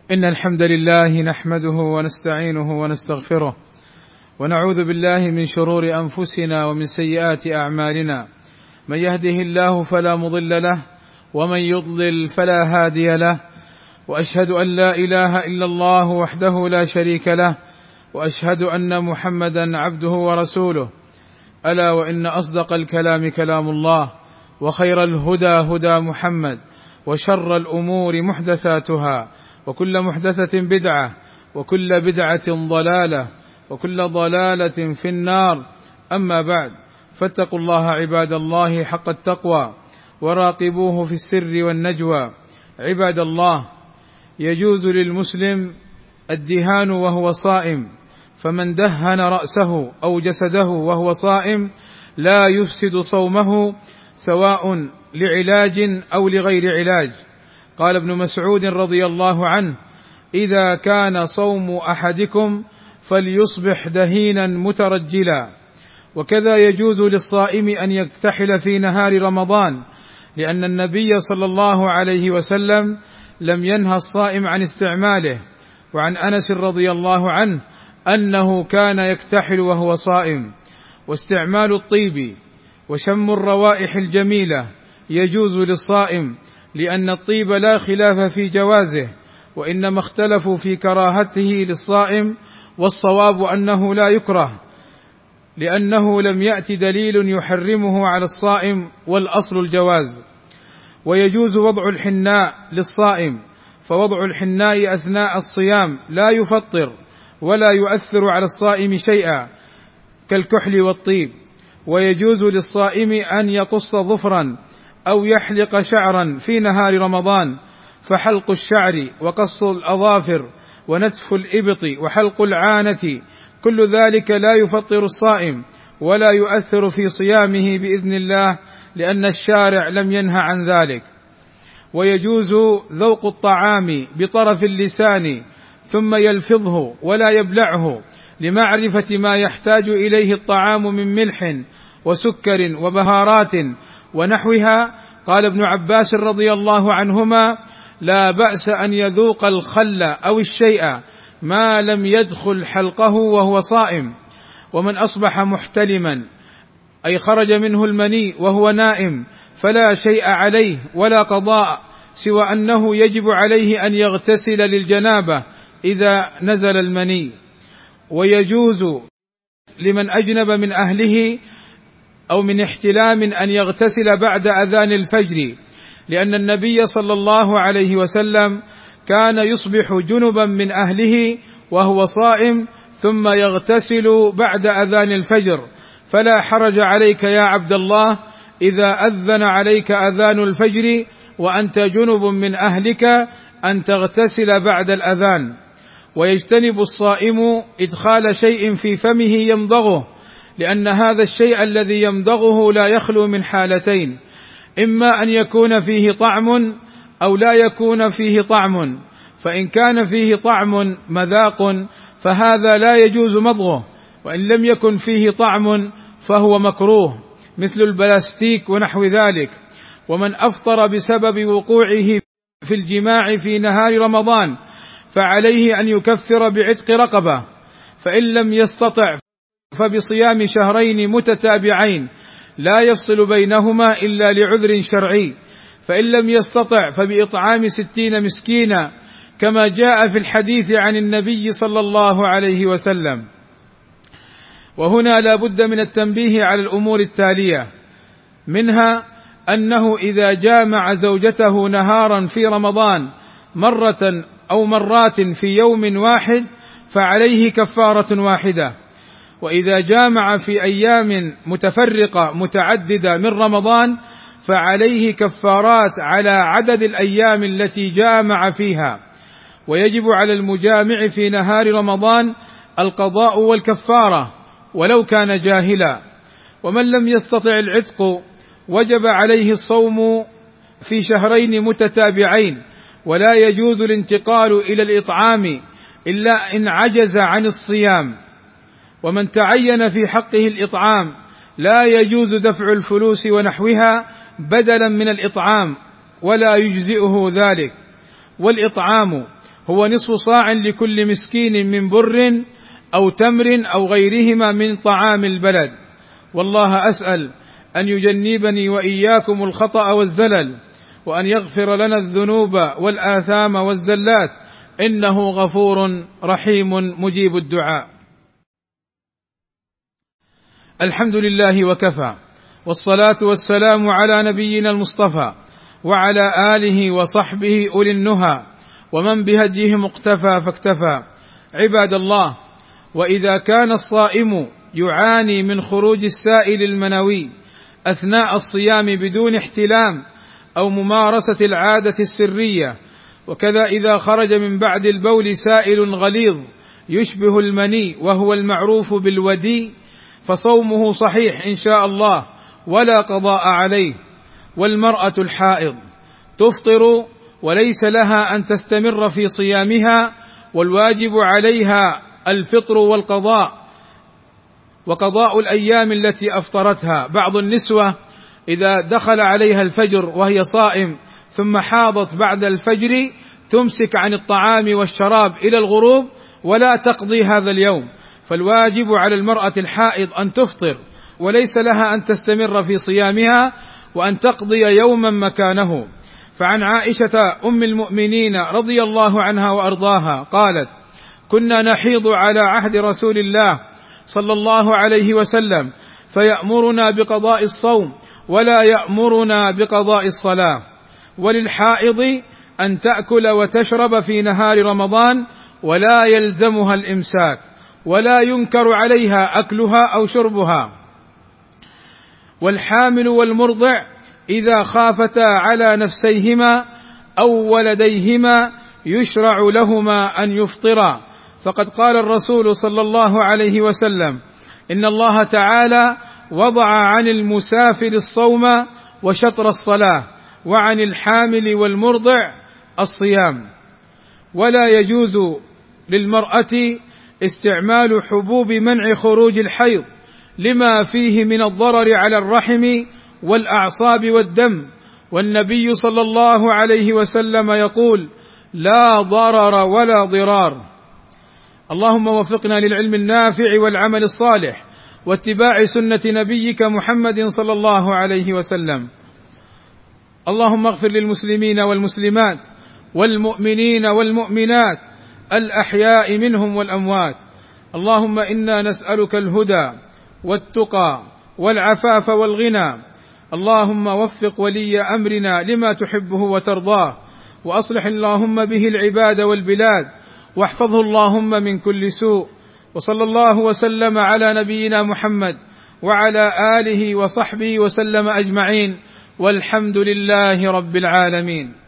إن الحمد لله نحمده ونستعينه ونستغفره ونعوذ بالله من شرور أنفسنا ومن سيئات أعمالنا. من يهده الله فلا مضل له ومن يضلل فلا هادي له، وأشهد أن لا إله إلا الله وحده لا شريك له، وأشهد أن محمدا عبده ورسوله. ألا وإن أصدق الكلام كلام الله، وخير الهدى هدى محمد، وشر الأمور محدثاتها، وكل محدثة بدعة، وكل بدعة ضلالة، وكل ضلالة في النار. أما بعد، فاتقوا الله عباد الله حق التقوى، وراقبوه في السر والنجوى. عباد الله، يجوز للمسلم الدهان وهو صائم، فمن دهن رأسه أو جسده وهو صائم لا يفسد صومه، سواء لعلاج أو لغير علاج. قال ابن مسعود رضي الله عنه: إذا كان صوم أحدكم فليصبح دهينا مترجلا. وكذا يجوز للصائم أن يكتحل في نهار رمضان، لأن النبي صلى الله عليه وسلم لم ينهى الصائم عن استعماله. وعن أنس رضي الله عنه أنه كان يكتحل وهو صائم. واستعمال الطيب وشم الروائح الجميلة يجوز للصائم، لأن الطيب لا خلاف في جوازه، وإنما اختلفوا في كراهته للصائم، والصواب أنه لا يكره، لأنه لم يأت دليل يحرمه على الصائم، والأصل الجواز. ويجوز وضع الحناء للصائم، فوضع الحناء أثناء الصيام لا يفطر ولا يؤثر على الصائم شيئا كالكحل والطيب. ويجوز للصائم أن يقص ظفرا أو يحلق شعرا في نهار رمضان، فحلق الشعر وقص الأظافر ونتف الإبط وحلق العانة كل ذلك لا يفطر الصائم ولا يؤثر في صيامه بإذن الله، لأن الشارع لم ينه عن ذلك. ويجوز ذوق الطعام بطرف اللسان ثم يلفظه ولا يبلعه، لمعرفة ما يحتاج إليه الطعام من ملح وسكر وبهارات ونحوها. قال ابن عباس رضي الله عنهما: لا بأس أن يذوق الخل أو الشيء ما لم يدخل حلقه وهو صائم. ومن أصبح محتلما، أي خرج منه المني وهو نائم، فلا شيء عليه ولا قضاء، سوى أنه يجب عليه أن يغتسل للجنابة إذا نزل المني. ويجوز لمن أجنب من أهله أو من احتلام أن يغتسل بعد أذان الفجر، لأن النبي صلى الله عليه وسلم كان يصبح جنبا من أهله وهو صائم، ثم يغتسل بعد أذان الفجر. فلا حرج عليك يا عبد الله إذا أذن عليك أذان الفجر وأنت جنب من أهلك أن تغتسل بعد الأذان. ويجتنب الصائم إدخال شيء في فمه يمضغه، لأن هذا الشيء الذي يمضغه لا يخلو من حالتين: إما أن يكون فيه طعم أو لا يكون فيه طعم. فإن كان فيه طعم مذاق فهذا لا يجوز مضغه، وإن لم يكن فيه طعم فهو مكروه، مثل البلاستيك ونحو ذلك. ومن أفطر بسبب وقوعه في الجماع في نهار رمضان فعليه أن يكفر بعتق رقبة، فإن لم يستطع فبصيام شهرين متتابعين لا يفصل بينهما إلا لعذر شرعي، فإن لم يستطع فبإطعام 60 مسكينا، كما جاء في الحديث عن النبي صلى الله عليه وسلم. وهنا لا بد من التنبيه على الأمور التالية: منها أنه إذا جامع زوجته نهارا في رمضان مرة أو مرات في يوم واحد فعليه كفارة واحدة. وإذا جامع في أيام متفرقة متعددة من رمضان فعليه كفارات على عدد الأيام التي جامع فيها. ويجب على المجامع في نهار رمضان القضاء والكفارة ولو كان جاهلا. ومن لم يستطع العتق وجب عليه الصوم في شهرين متتابعين، ولا يجوز الانتقال إلى الإطعام إلا إن عجز عن الصيام. ومن تعين في حقه الإطعام لا يجوز دفع الفلوس ونحوها بدلا من الإطعام، ولا يجزئه ذلك. والإطعام هو نصف صاع لكل مسكين من بر أو تمر أو غيرهما من طعام البلد. والله أسأل أن يجنبني وإياكم الخطأ والزلل، وأن يغفر لنا الذنوب والآثام والزلات، إنه غفور رحيم مجيب الدعاء. الحمد لله وكفى، والصلاة والسلام على نبينا المصطفى وعلى آله وصحبه أولي النهى ومن بهديهم اقتفى فاكتفى. عباد الله، وإذا كان الصائم يعاني من خروج السائل المنوي أثناء الصيام بدون احتلام أو ممارسة العادة السرية، وكذا إذا خرج من بعد البول سائل غليظ يشبه المني وهو المعروف بالودي، فصومه صحيح إن شاء الله ولا قضاء عليه. والمرأة الحائض تفطر وليس لها أن تستمر في صيامها، والواجب عليها الفطر وقضاء الأيام التي أفطرتها. بعض النسوة إذا دخل عليها الفجر وهي صائم ثم حاضت بعد الفجر تمسك عن الطعام والشراب إلى الغروب ولا تقضي هذا اليوم، فالواجب على المرأة الحائض أن تفطر وليس لها أن تستمر في صيامها وأن تقضي يوما مكانه. فعن عائشة أم المؤمنين رضي الله عنها وأرضاها قالت: كنا نحيض على عهد رسول الله صلى الله عليه وسلم فيأمرنا بقضاء الصوم ولا يأمرنا بقضاء الصلاة. وللحائض أن تأكل وتشرب في نهار رمضان ولا يلزمها الإمساك، ولا ينكر عليها أكلها أو شربها. والحامل والمرضع إذا خافتا على نفسيهما أو ولديهما يشرع لهما أن يفطرا، فقد قال الرسول صلى الله عليه وسلم: إن الله تعالى وضع عن المسافر الصوم وشطر الصلاة، وعن الحامل والمرضع الصيام. ولا يجوز للمرأة استعمال حبوب منع خروج الحيض لما فيه من الضرر على الرحم والأعصاب والدم، والنبي صلى الله عليه وسلم يقول: لا ضرر ولا ضرار. اللهم وفقنا للعلم النافع والعمل الصالح واتباع سنة نبيك محمد صلى الله عليه وسلم. اللهم اغفر للمسلمين والمسلمات والمؤمنين والمؤمنات الأحياء منهم والأموات. اللهم إنا نسألك الهدى والتقى والعفاف والغنى. اللهم وفق ولي أمرنا لما تحبه وترضاه، وأصلح اللهم به العباد والبلاد، واحفظه اللهم من كل سوء. وصلى الله وسلم على نبينا محمد وعلى آله وصحبه وسلم أجمعين، والحمد لله رب العالمين.